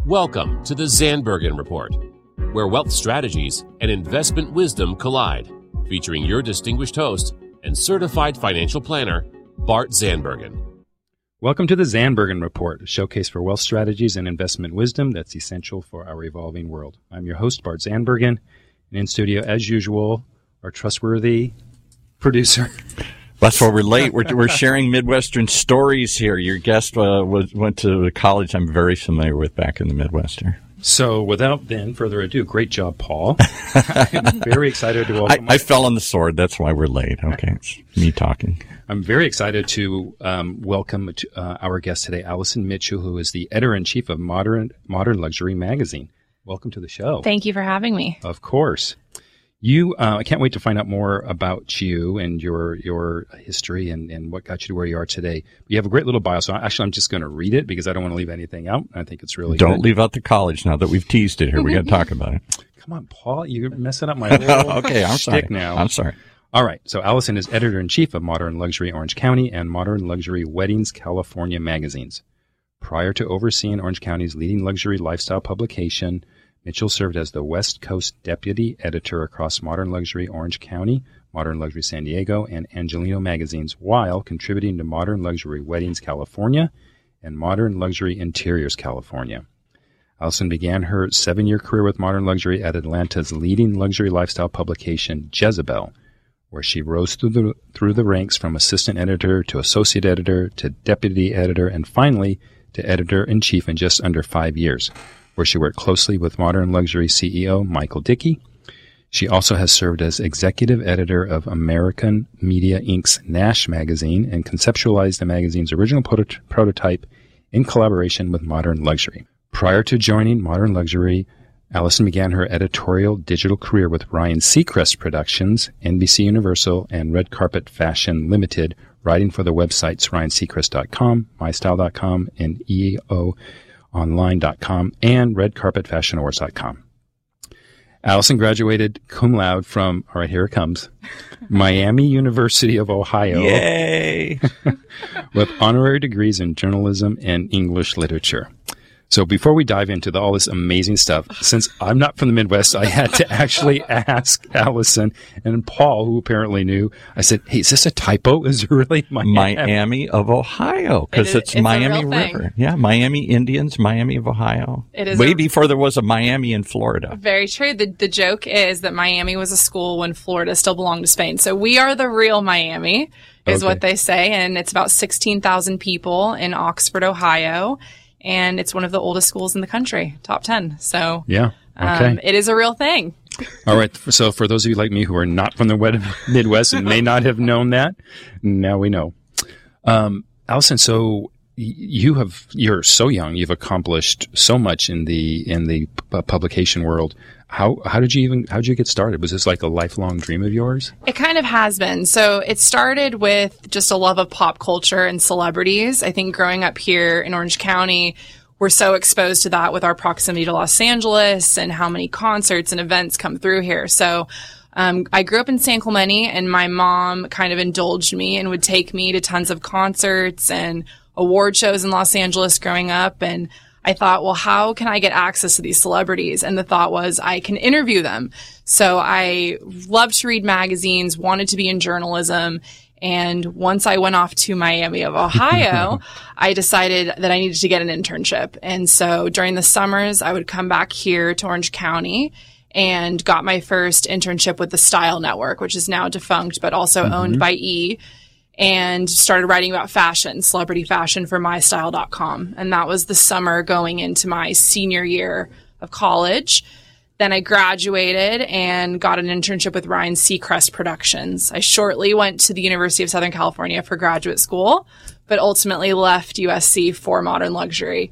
Welcome to the Zandbergen Report, where wealth strategies and investment wisdom collide, featuring your distinguished host and certified financial planner, Bart Zandbergen. Welcome to the Zandbergen Report, a showcase for wealth strategies and investment wisdom that's essential for our evolving world. I'm your host, Bart Zandbergen, and in studio, as usual, our trustworthy producer. That's why we're late. We're sharing Midwestern stories here. Your guest went to a college I'm very familiar with back in the Midwest here. So without then further ado, great job, Paul. I'm very excited to welcome. I fell on the sword. That's why we're late. Okay, it's me talking. I'm very excited to welcome our guest today, Allison Mitchell, who is the editor-in-chief of Modern Luxury Magazine. Welcome to the show. Thank you for having me. Of course. I can't wait to find out more about you and your history and what got you to where you are today. You have a great little bio, so I'm just going to read it because I don't want to leave anything out. I think it's really Don't good. leave out the college now that we've teased it here. We got to talk about it. Come on, Paul, you're messing up my whole okay, I'm sorry. now. I'm sorry. All right, so Allison is editor-in-chief of Modern Luxury Orange County and Modern Luxury Weddings California magazines. Prior to overseeing Orange County's leading luxury lifestyle publication, Mitchell served as the West Coast deputy editor across Modern Luxury Orange County, Modern Luxury San Diego, and Angelino magazines, while contributing to Modern Luxury Weddings California and Modern Luxury Interiors California. Allison began her 7-year career with Modern Luxury at Atlanta's leading luxury lifestyle publication, Jezebel, where she rose through the ranks from assistant editor to associate editor to deputy editor and finally to editor-in-chief in just under 5 years, where she worked closely with Modern Luxury CEO Michael Dickey. She also has served as executive editor of American Media Inc.'s Nash magazine and conceptualized the magazine's original prototype in collaboration with Modern Luxury. Prior to joining Modern Luxury, Allison began her editorial digital career with Ryan Seacrest Productions, NBC Universal, and Red Carpet Fashion Limited, writing for the websites ryanseacrest.com, mystyle.com, and EOonline.com, and redcarpetfashionawards.com. Allison graduated cum laude from, all right, here it comes, Miami University of Ohio. Yay! With honorary degrees in journalism and English literature. So before we dive into all this amazing stuff, since I'm not from the Midwest, I had to actually ask Allison and Paul, who apparently knew. I said, hey, is this a typo? Is it really Miami of Ohio? Because it's Miami River. Yeah, Miami Indians, Miami of Ohio. It is way before there was a Miami in Florida. Very true. The joke is that Miami was a school when Florida still belonged to Spain. So we are the real Miami, is what they say. And it's about 16,000 people in Oxford, Ohio. And it's one of the oldest schools in the country, top 10. So yeah, okay. It is a real thing. All right. So for those of you like me who are not from the Midwest and may not have known that, now we know. Allison, so you're so young. You've accomplished so much in the publication world. How did you get started? Was this like a lifelong dream of yours? It kind of has been. So it started with just a love of pop culture and celebrities. I think growing up here in Orange County, we're so exposed to that with our proximity to Los Angeles and how many concerts and events come through here. So I grew up in San Clemente, and my mom kind of indulged me and would take me to tons of concerts and award shows in Los Angeles growing up. And I thought, well, how can I get access to these celebrities? And the thought was I can interview them. So I loved to read magazines, wanted to be in journalism. And once I went off to Miami of Ohio, I decided that I needed to get an internship. And so during the summers, I would come back here to Orange County and got my first internship with the Style Network, which is now defunct, but also owned by E! And started writing about fashion, celebrity fashion for mystyle.com. And that was the summer going into my senior year of college. Then I graduated and got an internship with Ryan Seacrest Productions. I shortly went to the University of Southern California for graduate school, but ultimately left USC for Modern Luxury.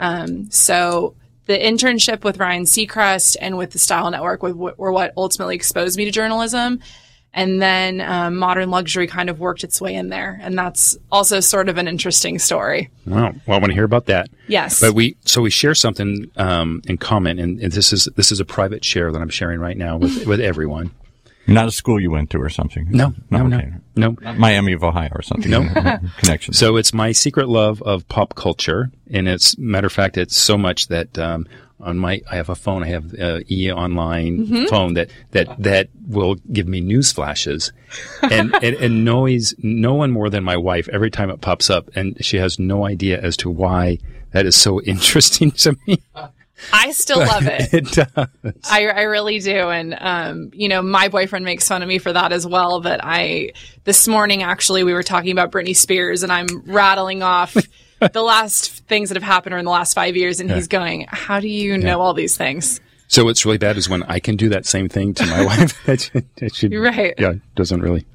So the internship with Ryan Seacrest and with the Style Network were what ultimately exposed me to journalism. And then Modern Luxury kind of worked its way in there. And that's also sort of an interesting story. Wow. Well, I want to hear about that. Yes. But we share something in common. And this is a private share that I'm sharing right now with everyone. Not a school you went to or something? No. Not Miami of Ohio or something? No. Connection. So it's my secret love of pop culture. And it's, matter of fact, it's so much that, I have a phone, I have E Online phone that will give me news flashes and annoys no one more than my wife every time it pops up. And she has no idea as to why that is so interesting to me. I still love it. It does. I really do. And, my boyfriend makes fun of me for that as well. But this morning, actually, we were talking about Britney Spears and I'm rattling off the last things that have happened in the last 5 years. And he's going, how do you know all these things? So what's really bad is when I can do that same thing to my wife. You're right. Yeah, doesn't really.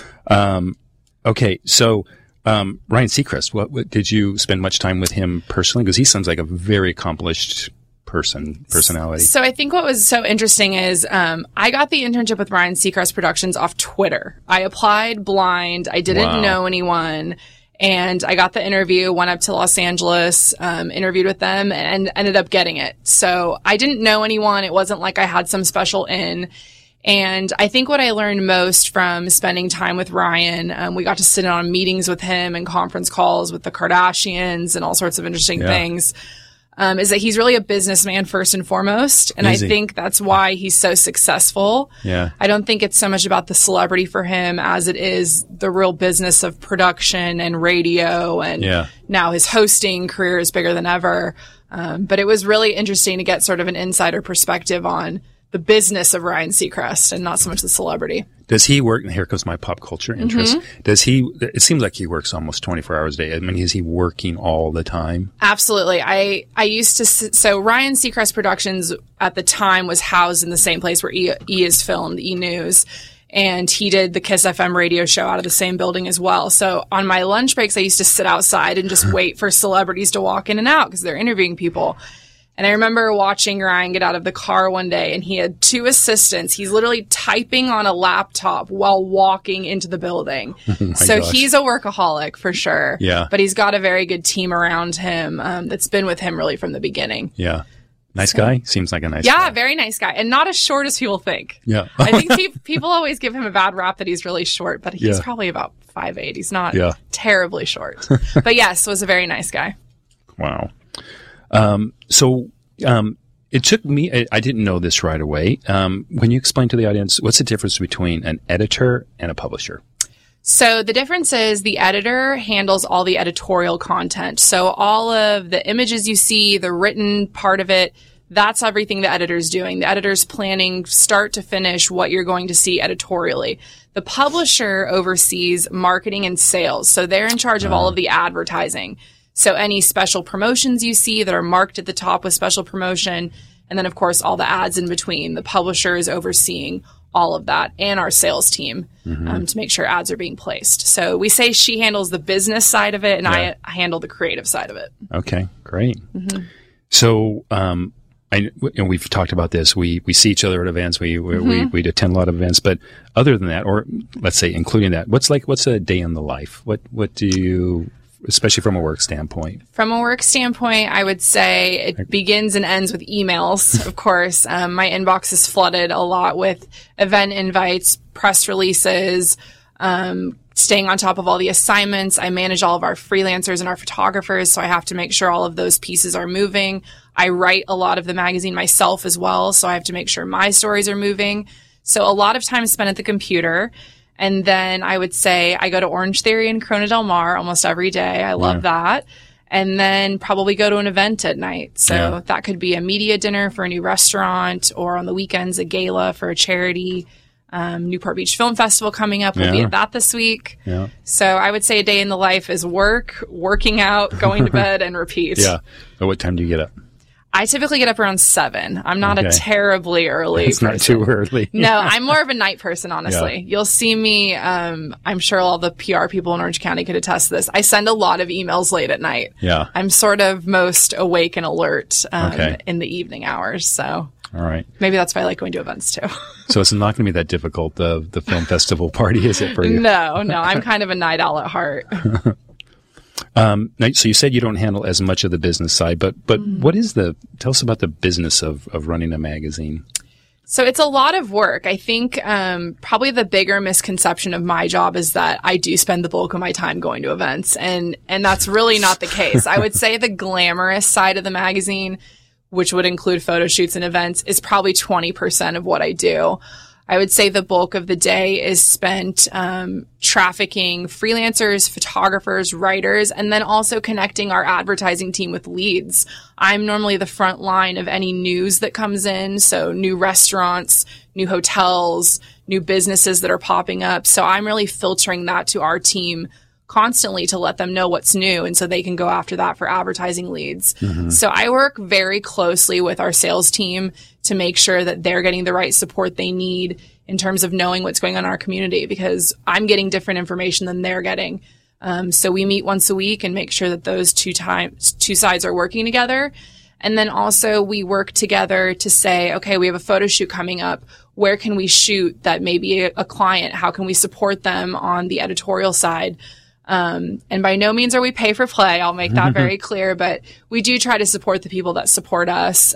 Okay. So, Ryan Seacrest, what did you spend much time with him personally? Because he sounds like a very accomplished personality. So I think what was so interesting is I got the internship with Ryan Seacrest Productions off Twitter. I applied blind. I didn't know anyone. And I got the interview, went up to Los Angeles, interviewed with them and ended up getting it. So I didn't know anyone. It wasn't like I had some special in. And I think what I learned most from spending time with Ryan, we got to sit in on meetings with him and conference calls with the Kardashians and all sorts of interesting things. Is that he's really a businessman first and foremost. And I think that's why he's so successful. Yeah. I don't think it's so much about the celebrity for him as it is the real business of production and radio. And now his hosting career is bigger than ever. But it was really interesting to get sort of an insider perspective on the business of Ryan Seacrest and not so much the celebrity. Does he work, and here comes my pop culture interest, it seems like he works almost 24 hours a day. I mean, is he working all the time? Absolutely. I used to, so Ryan Seacrest Productions at the time was housed in the same place where E is filmed, E! News. And he did the Kiss FM radio show out of the same building as well. So on my lunch breaks, I used to sit outside and just wait for celebrities to walk in and out because they're interviewing people. And I remember watching Ryan get out of the car one day and he had 2 assistants. He's literally typing on a laptop while walking into the building. So he's a workaholic for sure. Yeah. But he's got a very good team around him that's been with him really from the beginning. Yeah. Nice guy? Seems like a nice guy. Yeah, very nice guy. And not as short as people think. Yeah. I think people always give him a bad rap that he's really short, but he's probably about 5'8". He's not terribly short. But yes, was a very nice guy. Wow. It took me, I didn't know this right away. When you explain to the audience, what's the difference between an editor and a publisher? So the difference is the editor handles all the editorial content. So all of the images you see, the written part of it, that's everything the editor's doing. The editor's planning start to finish what you're going to see editorially. The publisher oversees marketing and sales. So they're in charge of all of the advertising. So any special promotions you see that are marked at the top with special promotion, and then, of course, all the ads in between. The publisher is overseeing all of that and our sales team to make sure ads are being placed. So we say she handles the business side of it, and I handle the creative side of it. Okay, great. So we've talked about this. We see each other at events. We attend a lot of events. But other than that, or let's say including that, what's a day in the life? What do you... Especially from a work standpoint. From a work standpoint, I would say it begins and ends with emails, of course. My inbox is flooded a lot with event invites, press releases, staying on top of all the assignments. I manage all of our freelancers and our photographers, so I have to make sure all of those pieces are moving. I write a lot of the magazine myself as well, so I have to make sure my stories are moving. So a lot of time spent at the computer. And then I would say I go to Orange Theory in Corona Del Mar almost every day. I love that. And then probably go to an event at night. So that could be a media dinner for a new restaurant, or on the weekends, a gala for a charity. Newport Beach Film Festival coming up. We'll be at that this week. Yeah. So I would say a day in the life is work, working out, going to bed, and repeat. Yeah. But what time do you get up? I typically get up around 7. I'm not a terribly early person. It's not too early. No, I'm more of a night person, honestly. You'll see me, I'm sure all the PR people in Orange County could attest to this. I send a lot of emails late at night. Yeah. I'm sort of most awake and alert in the evening hours, so... All right. Maybe that's why I like going to events, too. So it's not going to be that difficult, the film festival party, is it, for you? No. I'm kind of a night owl at heart. So you said you don't handle as much of the business side, but what is tell us about the business of running a magazine? So it's a lot of work. I think probably the bigger misconception of my job is that I do spend the bulk of my time going to events, and that's really not the case. I would say the glamorous side of the magazine, which would include photo shoots and events, is probably 20% of what I do. I would say the bulk of the day is spent trafficking freelancers, photographers, writers, and then also connecting our advertising team with leads. I'm normally the front line of any news that comes in, so new restaurants, new hotels, new businesses that are popping up. So I'm really filtering that to our team constantly to let them know what's new, and so they can go after that for advertising leads. Mm-hmm. So I work very closely with our sales team to make sure that they're getting the right support they need in terms of knowing what's going on in our community, because I'm getting different information than they're getting. So we meet once a week and make sure that those two sides are working together. And then also we work together to say, okay, we have a photo shoot coming up. Where can we shoot that may be a client? How can we support them on the editorial side? And by no means are we pay for play. I'll make that very clear, but we do try to support the people that support us,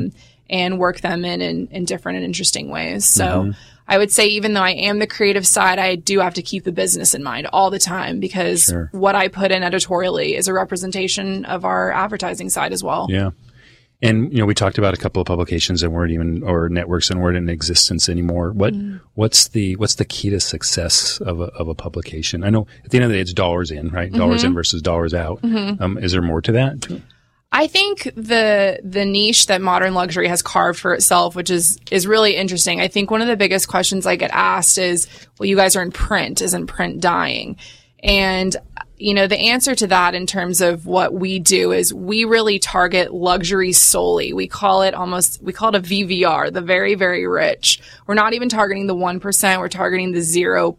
and work them in different and interesting ways. So I would say even though I am the creative side, I do have to keep the business in mind all the time, because what I put in editorially is a representation of our advertising side as well. Yeah. And, we talked about a couple of publications that weren't even, or networks that weren't in existence anymore. What's the key to success of a publication? I know at the end of the day, it's dollars in, right? Dollars in versus dollars out. Is there more to that? I think the niche that Modern Luxury has carved for itself, which is really interesting. I think one of the biggest questions I get asked is, well, you guys are in print. Isn't print dying? And the answer to that in terms of what we do is we really target luxury solely. We call it a VVR, the very, very rich. We're not even targeting the 1%. We're targeting the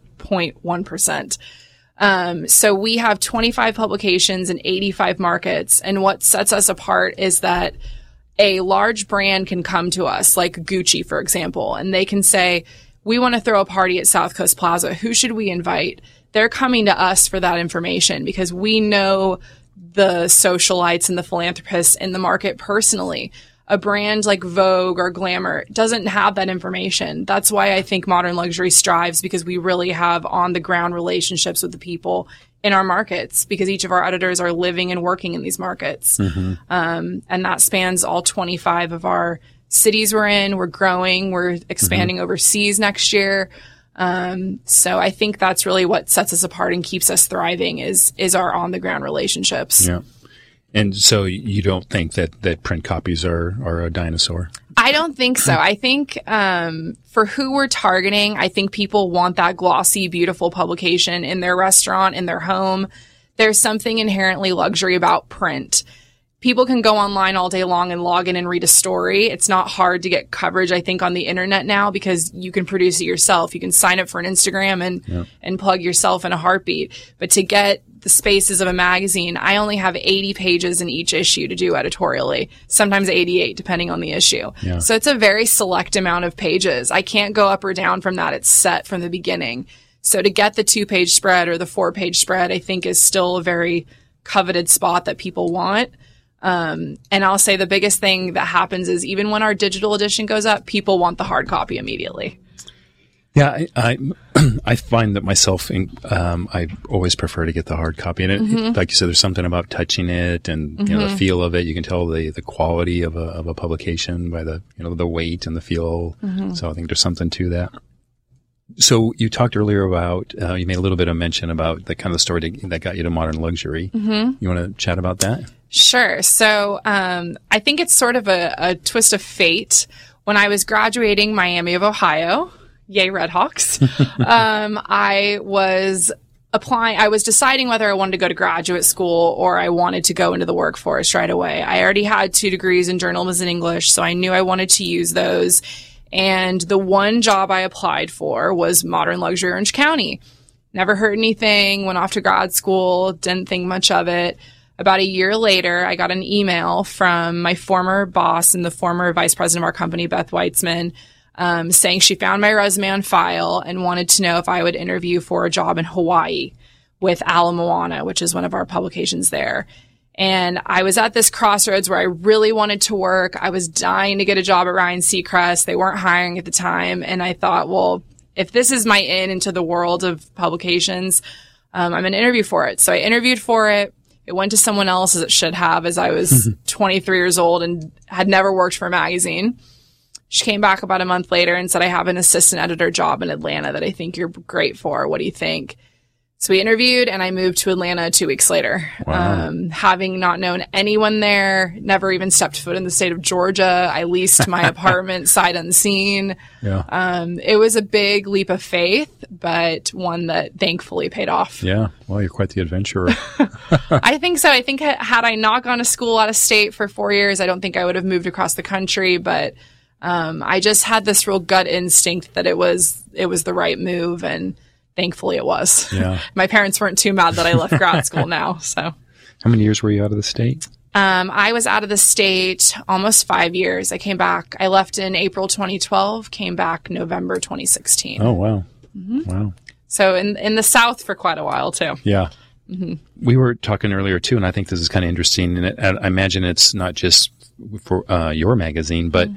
0.1%. So we have 25 publications in 85 markets. And what sets us apart is that a large brand can come to us, like Gucci, for example, and they can say, we want to throw a party at South Coast Plaza. Who should we invite? They're coming to us for that information because we know the socialites and the philanthropists in the market personally. A brand like Vogue or Glamour doesn't have that information. That's why I think Modern Luxury strives, because we really have on-the-ground relationships with the people in our markets, because each of our editors are living and working in these markets. And that spans all 25 of our cities we're in. We're growing. We're expanding overseas next year. So I think that's really what sets us apart and keeps us thriving is our on-the-ground relationships. Yeah. And so you don't think that print copies are a dinosaur? I don't think so. I think for who we're targeting, I think people want that glossy, beautiful publication in their restaurant, in their home. There's something inherently luxury about print. People can go online all day long and log in and read a story. It's not hard to get coverage, I think, on the internet now, because you can produce it yourself. You can sign up for an Instagram and plug yourself in a heartbeat. But to get the spaces of a magazine, I only have 80 pages in each issue to do editorially, sometimes 88, depending on the issue. Yeah. So it's a very select amount of pages. I can't go up or down from that. It's set from the beginning. So to get the 2-page spread or the 4-page spread, I think is still a very coveted spot that people want. And I'll say the biggest thing that happens is even when our digital edition goes up, people want the hard copy immediately. Yeah, I find that myself, I always prefer to get the hard copy. And it, like you said, there's something about touching it and the feel of it. You can tell the quality of a publication by the the weight and the feel. So I think there's something to that. So you talked earlier about, you made a little bit of mention about the kind of the story that got you to Modern Luxury. You want to chat about that? Sure. So I think it's sort of a twist of fate. When I was graduating Miami of Ohio, yay Redhawks, I was deciding whether I wanted to go to graduate school or I wanted to go into the workforce right away. I already had 2 degrees in journalism and English, so I knew I wanted to use those. And the one job I applied for was Modern Luxury Orange County. Never heard anything, went off to grad school, didn't think much of it. About a year later, I got an email from my former boss and the former vice president of our company, Beth Weitzman, saying she found my resume on file and wanted to know if I would interview for a job in Hawaii with Ala Moana, which is one of our publications there. And I was at this crossroads where I really wanted to work. I was dying to get a job at Ryan Seacrest. They weren't hiring at the time. And I thought, well, if this is my in into the world of publications, I'm going to interview for it. So I interviewed for it. It went to someone else, as it should have, as I was 23 years old and had never worked for a magazine. She came back about a month later and said, I have an assistant editor job in Atlanta that I think you're great for. What do you think? So we interviewed, and I moved to Atlanta 2 weeks later. Wow. Having not known anyone there, never even stepped foot in the state of Georgia. I leased my apartment sight unseen. Yeah. It was a big leap of faith, but one that thankfully paid off. Yeah. Well, you're quite the adventurer. I think so. I think had I not gone to school out of state for 4 years, I don't think I would have moved across the country, but I just had this real gut instinct that it was the right move, and thankfully it was. Yeah. My parents weren't too mad that I left grad school now. So How many years were you out of the state? I was out of the state almost 5 years. I came back. I left in April 2012, came back November 2016. Oh, wow. Wow. So in the South for quite a while too. Yeah. We were talking earlier too, and I think this is kind of interesting. And I imagine it's not just for your magazine, but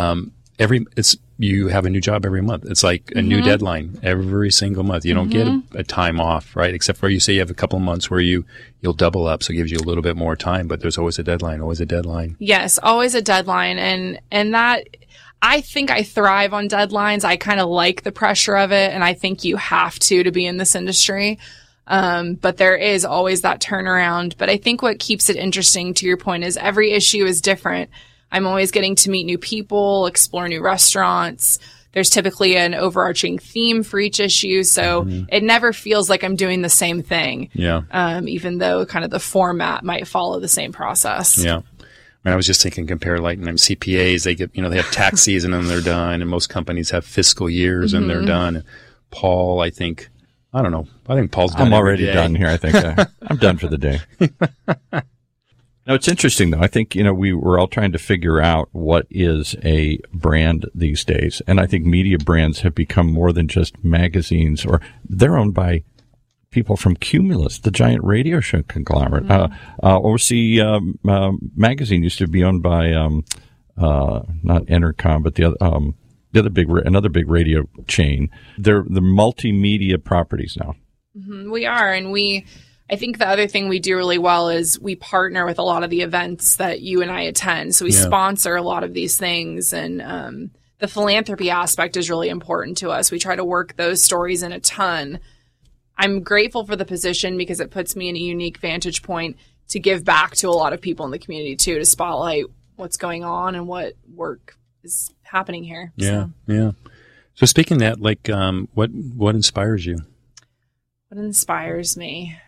you have a new job every month. It's like a new deadline every single month. You don't get a time off, right? Except for you say you have a couple of months where you'll double up, so it gives you a little bit more time. But there's always a deadline. Always a deadline. Yes, always a deadline, and that. I think I thrive on deadlines. I kind of like the pressure of it, and I think you have to be in this industry. But there is always that turnaround. But I think what keeps it interesting, to your point, is every issue is different. I'm always getting to meet new people, explore new restaurants. There's typically an overarching theme for each issue, so it never feels like I'm doing the same thing. Yeah. Even though kind of the format might follow the same process. Yeah. And I was just thinking, compare like CPAs, they get, they have tax season and they're done, and most companies have fiscal years and they're done. And Paul, I think Paul's done. I'm already done here. I think I'm done for the day. No, it's interesting though. I think, we're all trying to figure out what is a brand these days. And I think media brands have become more than just magazines, or they're owned by people from Cumulus, the giant radio show conglomerate. OC magazine used to be owned by not Entercom, but another big radio chain. They're the multimedia properties now. We are, and I think the other thing we do really well is we partner with a lot of the events that you and I attend. So we sponsor a lot of these things, and the philanthropy aspect is really important to us. We try to work those stories in a ton. I'm grateful for the position because it puts me in a unique vantage point to give back to a lot of people in the community too, to spotlight what's going on and what work is happening here. Yeah. Yeah. So speaking of that, like, what inspires you? What inspires me?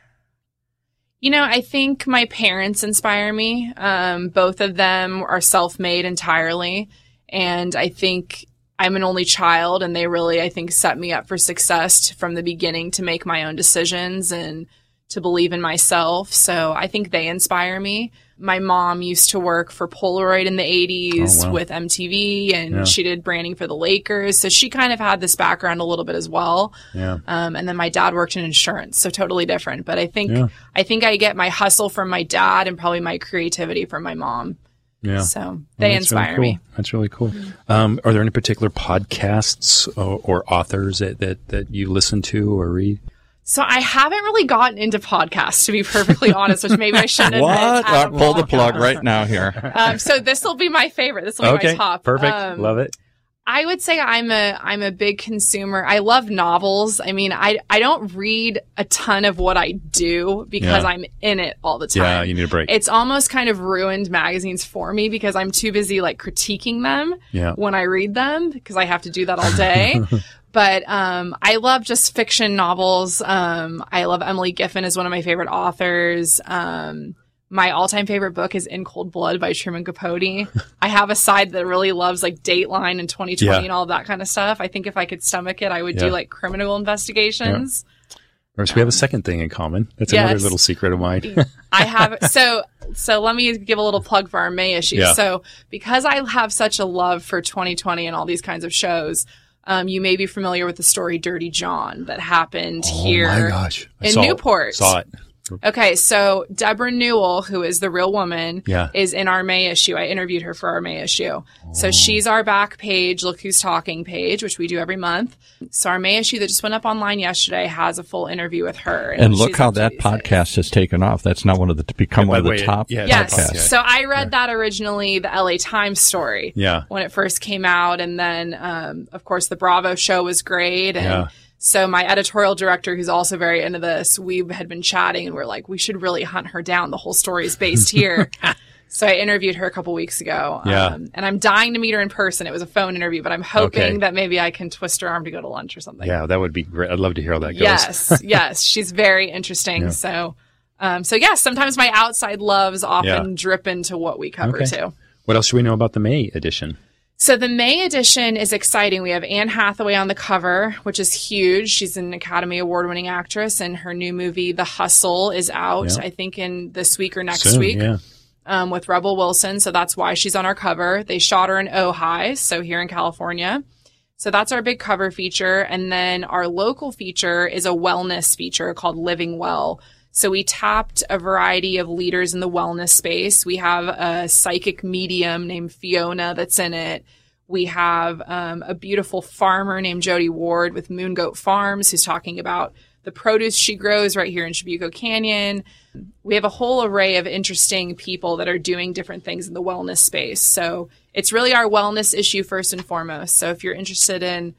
I think my parents inspire me. Both of them are self-made entirely. And I think I'm an only child, and they really, I think, set me up for success from the beginning to make my own decisions and to believe in myself. So I think they inspire me. My mom used to work for Polaroid in the 80s with MTV, and she did branding for the Lakers. So she kind of had this background a little bit as well. Yeah. And then my dad worked in insurance, so totally different. But I think I get my hustle from my dad and probably my creativity from my mom. Yeah. So they inspire me. That's really cool. Are there any particular podcasts or authors that you listen to or read? So I haven't really gotten into podcasts, to be perfectly honest, which maybe I shouldn't admit. What? Pull the plug right now here. So this will be my favorite. This will be my top. Perfect. Love it. I would say I'm a big consumer. I love novels. I mean, I don't read a ton of what I do because I'm in it all the time. Yeah, you need a break. It's almost kind of ruined magazines for me because I'm too busy like critiquing them when I read them, because I have to do that all day. But I love just fiction novels. I love Emily Giffin is one of my favorite authors. My all-time favorite book is In Cold Blood by Truman Capote. I have a side that really loves like Dateline and 2020 and all of that kind of stuff. I think if I could stomach it, I would do like criminal investigations. Yeah. So we have a second thing in common. That's another little secret of mine. I have so let me give a little plug for our May issue. Yeah. So because I have such a love for 2020 and all these kinds of shows, you may be familiar with the story Dirty John that happened here my gosh. in Newport. Saw it. Okay, so Deborah Newell, who is the real woman, Yeah. is in our May issue. I interviewed her for our May issue. So she's our back page, Look Who's Talking page, which we do every month. So our May issue that just went up online yesterday has a full interview with her. And look she's how up to that these days. podcast has taken off. That's not one of the to become Yeah, one of by the the way, top yeah, Yes. podcasts. So I read that originally, the LA Times story. Yeah. When it first came out. And then, of course, the Bravo show was great. And Yeah. so my editorial director, who's also very into this, we had been chatting and we're like, we should really hunt her down. The whole story is based here. So I interviewed her a couple weeks ago. Yeah. And I'm dying to meet her in person. It was a phone interview, but I'm hoping Okay. that maybe I can twist her arm to go to lunch or something. Yeah, that would be great. I'd love to hear how that goes. Yes, yes, she's very interesting. Yeah. So yes, sometimes my outside loves often Yeah. drip into what we cover Okay. too. What else should we know about the May edition? So the May edition is exciting. We have Anne Hathaway on the cover, which is huge. She's an Academy Award-winning actress, and her new movie, The Hustle, is out, Yeah. I think, in this week or next Soon, week. yeah. With Rebel Wilson. So that's why she's on our cover. They shot her in Ojai, so here in California. So that's our big cover feature. And then our local feature is a wellness feature called Living Well. So we tapped a variety of leaders in the wellness space. We have a psychic medium named Fiona that's in it. We have a beautiful farmer named Jody Ward with Moon Goat Farms, who's talking about the produce she grows right here in Chebuco Canyon. We have a whole array of interesting people that are doing different things in the wellness space. So it's really our wellness issue first and foremost. So if you're interested in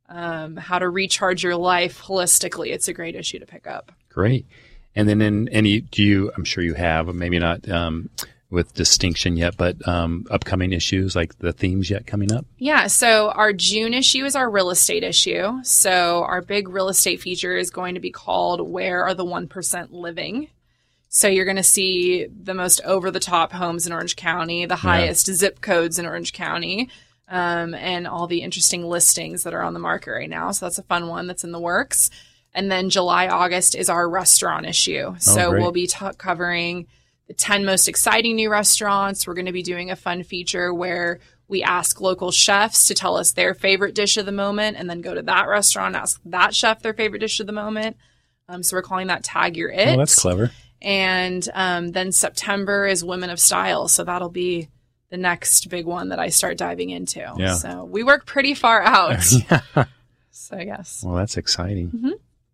how to recharge your life holistically, it's a great issue to pick up. Great. And then I'm sure you have, but maybe not with distinction yet, but upcoming issues, like the themes yet coming up? Yeah, so our June issue is our real estate issue. So our big real estate feature is going to be called Where Are the 1% Living? So you're going to see the most over-the-top homes in Orange County, the highest zip codes in Orange County, and all the interesting listings that are on the market right now. So that's a fun one that's in the works. And then July, August is our restaurant issue. So great. we'll be covering the 10 most exciting new restaurants. We're going to be doing a fun feature where we ask local chefs to tell us their favorite dish of the moment and then go to that restaurant, ask that chef their favorite dish of the moment. So we're calling that Tag Your It. Oh, that's clever. And then September is Women of Style. So that'll be the next big one that I start diving into. Yeah. So we work pretty far out. So yes. Well, that's exciting. Mm-hmm.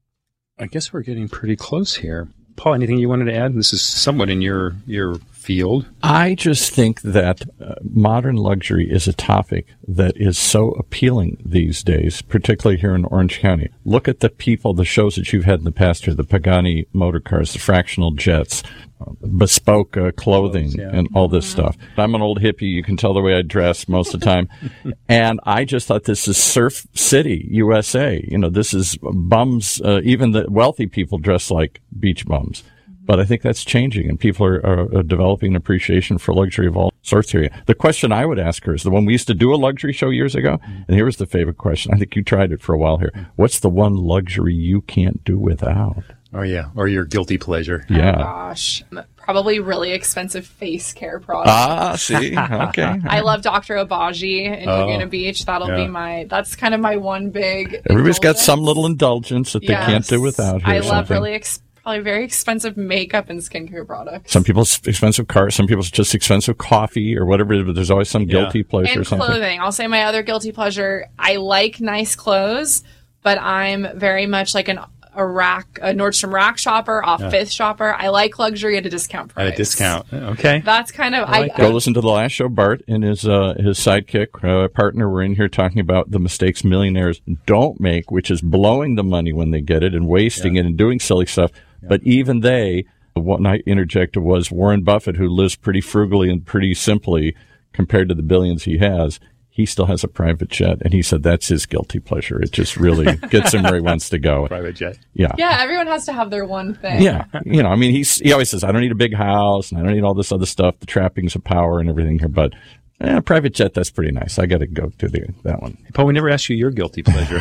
I guess we're getting pretty close here. Paul, anything you wanted to add? This is somewhat in your field. I just think that modern luxury is a topic that is so appealing these days, particularly here in Orange County. Look at the people, the shows that you've had in the past here, the Pagani motor cars, the fractional jets, bespoke clothing, Yeah. and all this stuff. I'm an old hippie. You can tell the way I dress most of the time. And I just thought this is Surf City, USA. You know, this is bums. Even the wealthy people dress like beach bums. But I think that's changing, and people are developing an appreciation for luxury of all sorts here. The question I would ask her is the one we used to do a luxury show years ago, and here was the favorite question. I think you tried it for a while here. What's the one luxury you can't do without? Oh, yeah. Or your guilty pleasure. Yeah. Oh, gosh. Probably really expensive face care products. Ah, see? Okay. I love Dr. Obagi in Laguna Beach. That'll be that's kind of my one big. Everybody's got indulgence. some little indulgence that they can't do without here. I love something. really probably very expensive makeup and skincare products. Some people's expensive cars, some people's just expensive coffee or whatever it is, but there's always some guilty pleasure or And something. clothing. I'll say my other guilty pleasure. I like nice clothes, but I'm very much like a Nordstrom Rack shopper, off Fifth shopper. I like luxury at a discount price. At a discount. Okay. That's kind of Go listen to the last show. Bart and his sidekick partner were in here talking about the mistakes millionaires don't make, which is blowing the money when they get it and wasting it and doing silly stuff. But even they, what I interjected was Warren Buffett, who lives pretty frugally and pretty simply compared to the billions he has. He still has a private jet, and he said that's his guilty pleasure. It just really gets him where he wants to go. Private jet. Yeah. Yeah, everyone has to have their one thing. Yeah. You know, I mean, he always says, I don't need a big house, and I don't need all this other stuff, the trappings of power and everything here, but private jet, that's pretty nice. I got to go to that one. Hey, Paul, we never asked you your guilty pleasure.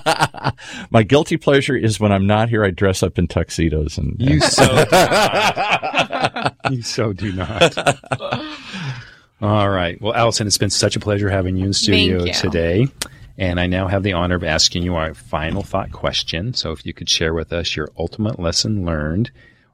My guilty pleasure is when I'm not here, I dress up in tuxedos. And You so do not. You so do not. All right. Well, Allison, it's been such a pleasure having you in studio Thank you. today. And I now have the honor of asking you our final thought question. So if you could share with us your ultimate lesson learned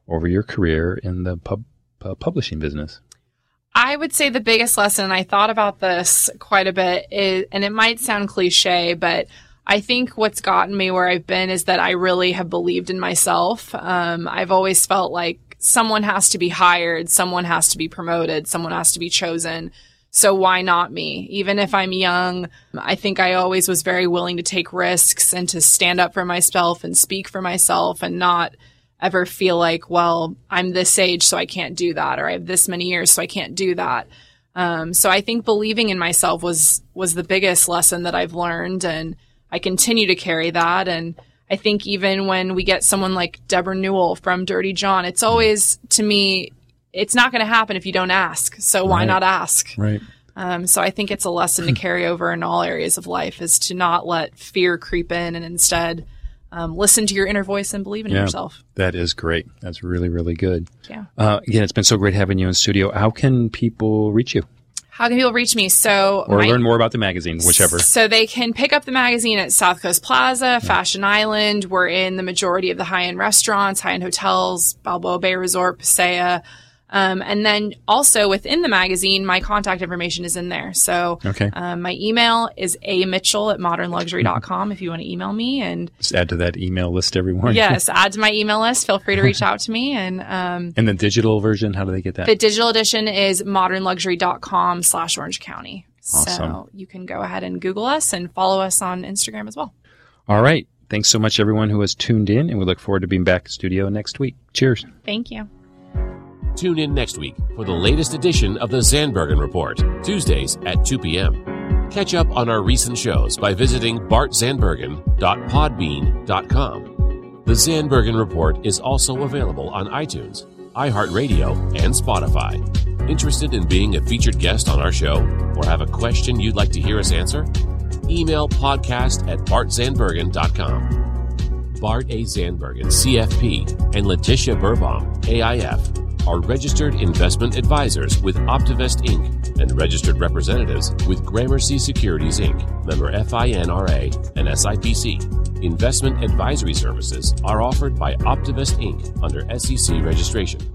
over your career in the publishing business? I would say the biggest lesson, and I thought about this quite a bit, is, and it might sound cliche, but I think what's gotten me where I've been is that I really have believed in myself. I've always felt like someone has to be hired, someone has to be promoted, someone has to be chosen. So why not me? Even if I'm young, I think I always was very willing to take risks and to stand up for myself and speak for myself and not ever feel like, well, I'm this age, so I can't do that, or I have this many years, so I can't do that. So I think believing in myself was the biggest lesson that I've learned, and I continue to carry that. And I think even when we get someone like Deborah Newell from Dirty John, it's always, to me, it's not going to happen if you don't ask. So why not ask? Right. So I think it's a lesson to carry over in all areas of life, is to not let fear creep in and instead listen to your inner voice and believe in yourself. That is great. That's really, really good. Yeah. Again, it's been so great having you in studio. How can people reach you? How can people reach me? Or learn more about the magazine, whichever. So they can pick up the magazine at South Coast Plaza, Fashion Island. We're in the majority of the high-end restaurants, high-end hotels, Balboa Bay Resort, Paseo. And then also within the magazine, my contact information is in there. So my email is amitchell@modernluxury.com if you want to email me. And just add to that email list, everyone. Yes, add to my email list. Feel free to reach out to me. And the digital version, how do they get that? The digital edition is modernluxury.com/Orange County. Awesome. So you can go ahead and Google us and follow us on Instagram as well. All right. Thanks so much, everyone who has tuned in, and we look forward to being back in studio next week. Cheers. Thank you. Tune in next week for the latest edition of the Zandbergen Report, Tuesdays at 2 p.m. Catch up on our recent shows by visiting bartzandbergen.podbean.com. The Zandbergen Report is also available on iTunes, iHeartRadio, and Spotify. Interested in being a featured guest on our show, or have a question you'd like to hear us answer? Email podcast@bartzandbergen.com. Bart A. Zandbergen, CFP, and Letitia Birbaum, AIF, are registered investment advisors with Optivest Inc. and registered representatives with Gramercy Securities Inc., member FINRA and SIPC. Investment advisory services are offered by Optivest Inc. under SEC registration.